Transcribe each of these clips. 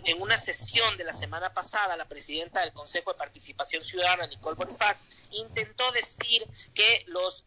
en una sesión de la semana pasada, la presidenta del Consejo de Participación Ciudadana, Nicole Bonifaz, intentó decir que los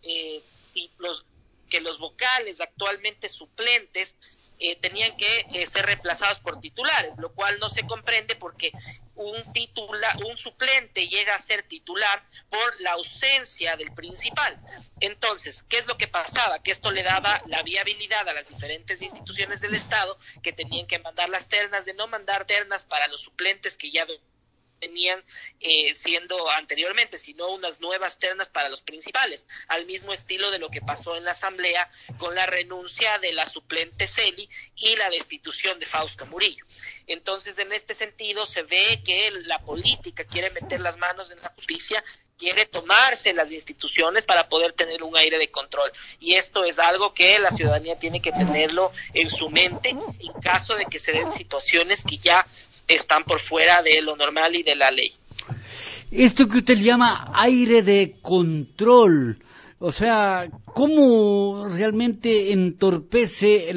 vocales actualmente suplentes tenían que ser reemplazados por titulares, lo cual no se comprende porque un suplente llega a ser titular por la ausencia del principal. Entonces, ¿qué es lo que pasaba? Que esto le daba la viabilidad a las diferentes instituciones del Estado que tenían que mandar las ternas, de no mandar ternas para los suplentes que ya venían siendo anteriormente, sino unas nuevas ternas para los principales, al mismo estilo de lo que pasó en la Asamblea con la renuncia de la suplente Celi y la destitución de Fausto Murillo. Entonces, en este sentido, se ve que la política quiere meter las manos en la justicia, quiere tomarse las instituciones para poder tener un aire de control. Y esto es algo que la ciudadanía tiene que tenerlo en su mente en caso de que se den situaciones que ya están por fuera de lo normal y de la ley. Esto que usted llama aire de control, o sea, ¿cómo realmente entorpece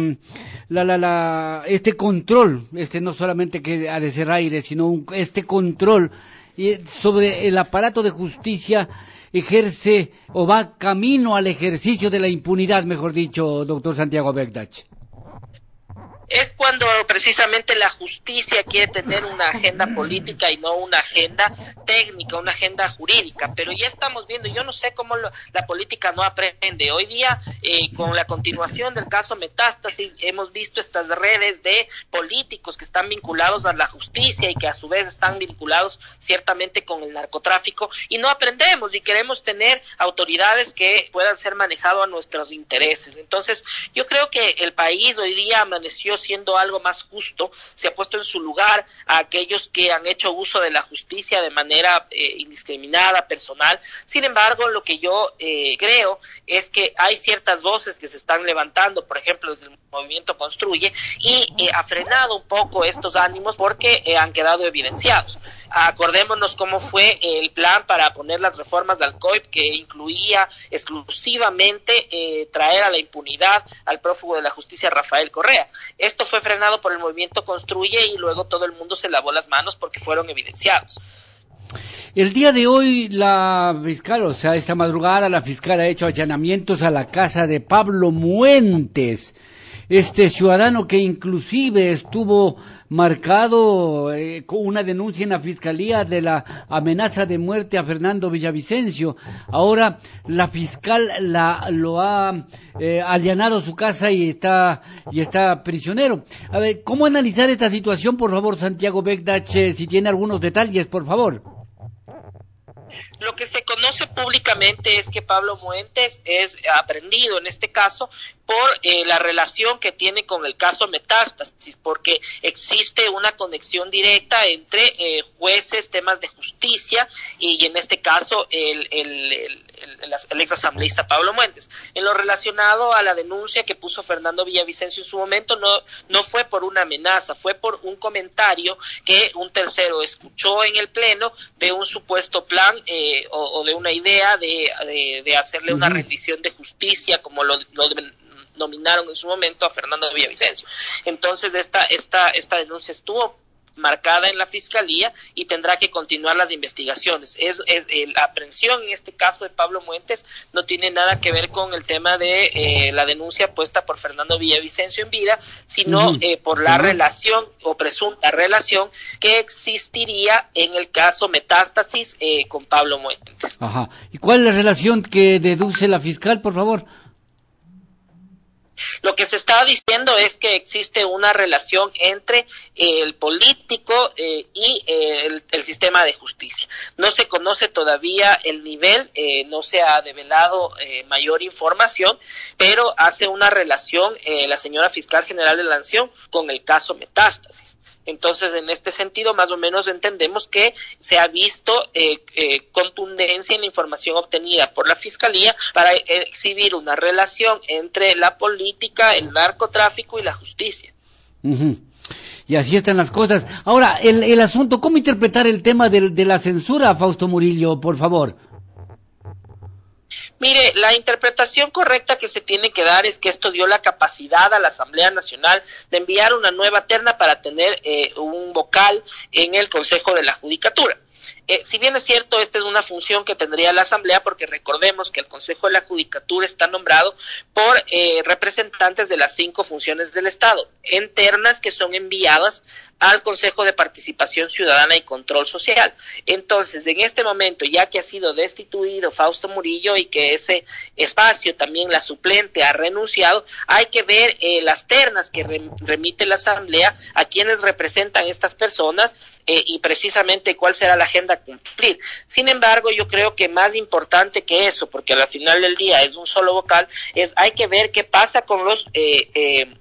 este control? No solamente que ha de ser aire, sino este control sobre el aparato de justicia ejerce o va camino al ejercicio de la impunidad, mejor dicho, doctor Santiago Begdach. Es cuando precisamente la justicia quiere tener una agenda política y no una agenda técnica, una agenda jurídica, pero ya estamos viendo, yo no sé cómo la política no aprende. Hoy día, con la continuación del caso Metástasis, hemos visto estas redes de políticos que están vinculados a la justicia y que a su vez están vinculados ciertamente con el narcotráfico, y no aprendemos y queremos tener autoridades que puedan ser manejadas a nuestros intereses. Entonces, yo creo que el país hoy día amaneció siendo algo más justo, se ha puesto en su lugar a aquellos que han hecho uso de la justicia de manera indiscriminada, personal. Sin embargo, lo que yo creo es que hay ciertas voces que se están levantando, por ejemplo, desde el movimiento Construye, y ha frenado un poco estos ánimos porque han quedado evidenciados. Acordémonos cómo fue el plan para poner las reformas del COIP, que incluía exclusivamente traer a la impunidad al prófugo de la justicia Rafael Correa. Esto fue frenado por el movimiento Construye y luego todo el mundo se lavó las manos porque fueron evidenciados. El día de hoy la fiscal, o sea, esta madrugada la fiscal ha hecho allanamientos a la casa de Pablo Muentes, este ciudadano que inclusive estuvo marcado con una denuncia en la fiscalía de la amenaza de muerte a Fernando Villavicencio. Ahora la fiscal lo ha allanado su casa y está prisionero. A ver, ¿cómo analizar esta situación, por favor, Santiago Begdach, si tiene algunos detalles, por favor? Lo que se conoce públicamente es que Pablo Muentes es aprehendido en este caso por la relación que tiene con el caso Metástasis, porque existe una conexión directa entre jueces, temas de justicia y en este caso el ex asambleísta Pablo Muentes. En lo relacionado a la denuncia que puso Fernando Villavicencio en su momento, no fue por una amenaza, fue por un comentario que un tercero escuchó en el pleno de un supuesto plan o de una idea de hacerle una rendición de justicia, como lo nominaron en su momento a Fernando Villavicencio. Entonces esta denuncia estuvo marcada en la fiscalía y tendrá que continuar las investigaciones. La aprehensión en este caso de Pablo Muentes no tiene nada que ver con el tema de la denuncia puesta por Fernando Villavicencio en vida, sino por la relación o presunta relación que existiría en el caso Metástasis con Pablo Muentes. Ajá. ¿Y cuál es la relación que deduce la fiscal, por favor? Lo que se está diciendo es que existe una relación entre el político y el sistema de justicia. No se conoce todavía el nivel, no se ha develado mayor información, pero hace una relación la señora fiscal general de la Nación con el caso Metástasis. Entonces, en este sentido, más o menos entendemos que se ha visto contundencia en la información obtenida por la Fiscalía para exhibir una relación entre la política, el narcotráfico y la justicia. Y así están las cosas. Ahora, el asunto, ¿cómo interpretar el tema de la censura a Fausto Murillo, por favor? Mire, la interpretación correcta que se tiene que dar es que esto dio la capacidad a la Asamblea Nacional de enviar una nueva terna para tener un vocal en el Consejo de la Judicatura. Si bien es cierto, esta es una función que tendría la Asamblea, porque recordemos que el Consejo de la Judicatura está nombrado por representantes de las 5 funciones del Estado, en ternas que son enviadas al Consejo de Participación Ciudadana y Control Social. Entonces, en este momento, ya que ha sido destituido Fausto Murillo y que ese espacio también la suplente ha renunciado, hay que ver las ternas que remite la Asamblea a quienes representan estas personas y precisamente cuál será la agenda a cumplir. Sin embargo, yo creo que más importante que eso, porque al final del día es un solo vocal, hay que ver qué pasa con los en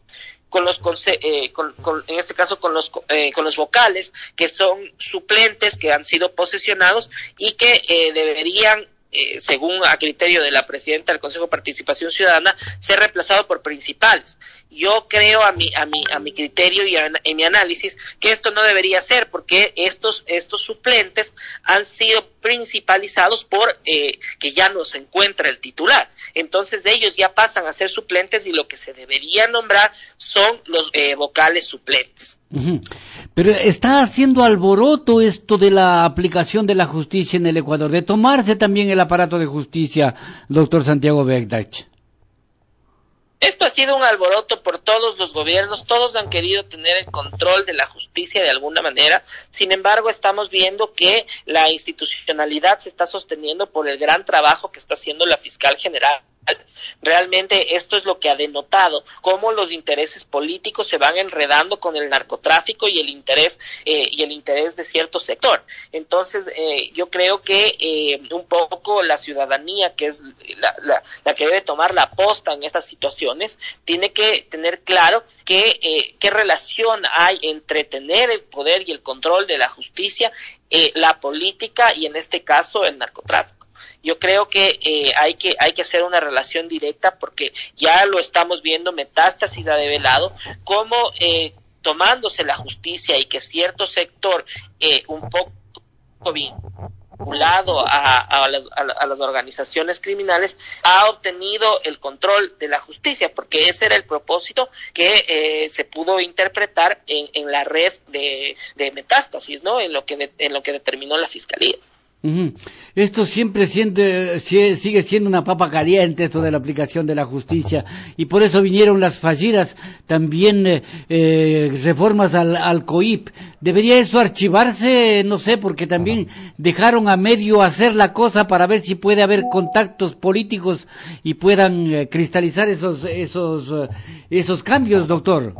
este caso con los vocales que son suplentes, que han sido posesionados y que deberían, según a criterio de la presidenta del Consejo de Participación Ciudadana, ser reemplazado por principales. Yo creo a mi criterio y en mi análisis que esto no debería ser, porque estos suplentes han sido principalizados por que ya no se encuentra el titular. Entonces ellos ya pasan a ser suplentes y lo que se debería nombrar son los vocales suplentes. Pero está haciendo alboroto esto de la aplicación de la justicia en el Ecuador, de tomarse también el aparato de justicia, doctor Santiago Begdach. Esto ha sido un alboroto por todos los gobiernos, todos han querido tener el control de la justicia de alguna manera. Sin embargo, estamos viendo que la institucionalidad se está sosteniendo por el gran trabajo que está haciendo la fiscal general. Realmente esto es lo que ha denotado cómo los intereses políticos se van enredando con el narcotráfico y el interés de cierto sector. Entonces yo creo que un poco la ciudadanía, que es la que debe tomar la posta en estas situaciones, tiene que tener claro qué relación hay entre tener el poder y el control de la justicia, la política y en este caso el narcotráfico. Yo creo que hay que hacer una relación directa, porque ya lo estamos viendo, Metástasis ha develado cómo tomándose la justicia y que cierto sector un poco vinculado a las organizaciones criminales ha obtenido el control de la justicia, porque ese era el propósito que se pudo interpretar en la red de Metástasis, ¿no? En lo que determinó la fiscalía. Esto sigue siendo una papa caliente, esto de la aplicación de la justicia, y por eso vinieron las fallidas también reformas al COIP. ¿Debería eso archivarse? No sé, porque también dejaron a medio hacer la cosa para ver si puede haber contactos políticos y puedan cristalizar esos cambios, doctor.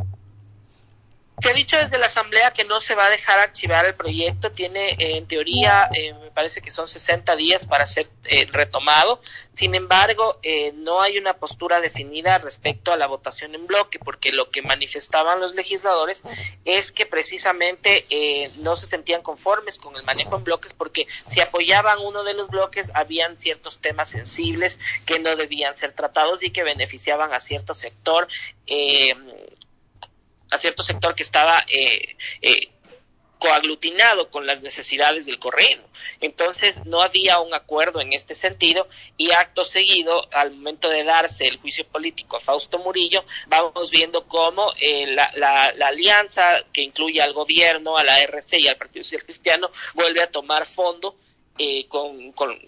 Se ha dicho desde la Asamblea que no se va a dejar archivar el proyecto. Tiene, en teoría, me parece que son 60 días para ser retomado. Sin embargo, no hay una postura definida respecto a la votación en bloque, porque lo que manifestaban los legisladores es que precisamente no se sentían conformes con el manejo en bloques, porque si apoyaban uno de los bloques, habían ciertos temas sensibles que no debían ser tratados y que beneficiaban a cierto sector que estaba coaglutinado con las necesidades del correísmo. Entonces no había un acuerdo en este sentido, y acto seguido, al momento de darse el juicio político a Fausto Murillo, vamos viendo cómo la alianza que incluye al gobierno, a la RC y al Partido Social Cristiano vuelve a tomar fondo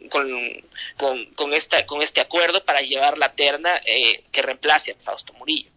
con este acuerdo para llevar la terna que reemplace a Fausto Murillo.